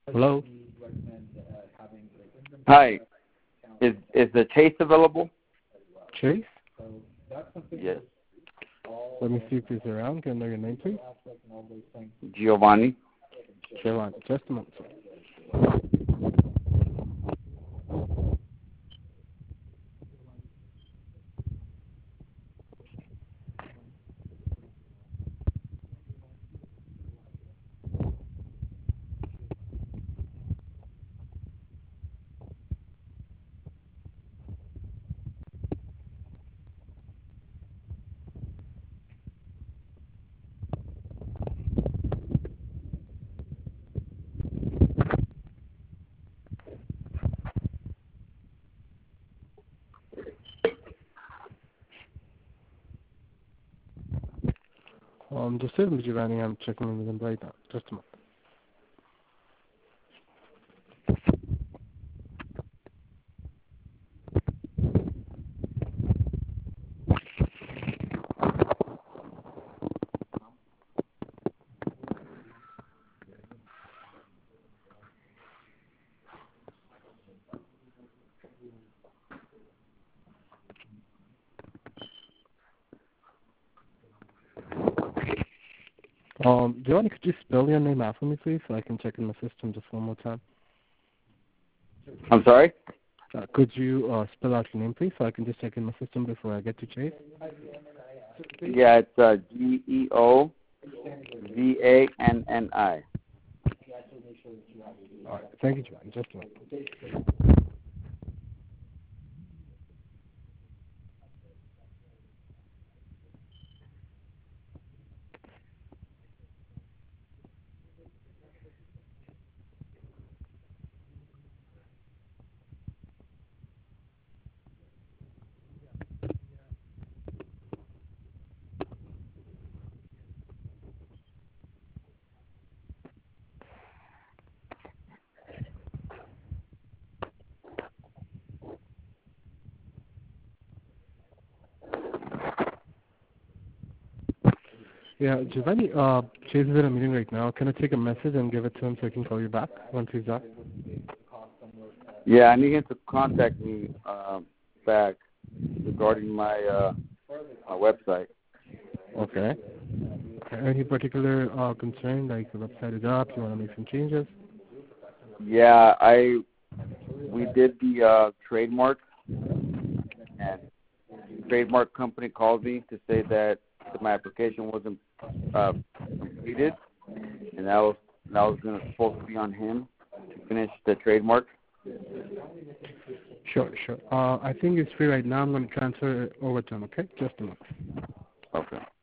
Hello? Hi. Is the Chase available? Chase? Yes. Let me see if he's around. Can I know your name, please? Giovanni. Giovanni. Just a moment, sir. Just a minute, Giovanni. I'm checking in with him right now. Just a moment. Giovanni, could you spell your name out for me, please, so I can check in the system just one more time? I'm sorry? Could you spell out your name, please, so I can just check in the system before I get to Chase? Yeah, it's Geovanni. All right. Thank you, Giovanni. Just a moment. Yeah, Giovanni, Chase is in a meeting right now. Can I take a message and give it to him so he can call you back once he's up? Yeah, I need him to contact me back regarding my website. Okay. Any particular concern, like the website is up, you want to make some changes? Yeah, we did the trademark, and the trademark company called me to say that my application wasn't completed, and that was supposed to be on him to finish the trademark. Sure. I think he's free right now. I'm going to transfer it over to him, okay? Just a moment. Okay.